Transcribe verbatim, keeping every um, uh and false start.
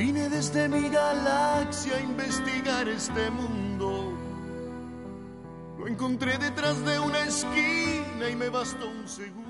Vine desde mi galaxia a investigar este mundo. Lo encontré detrás de una esquina y me bastó un segundo.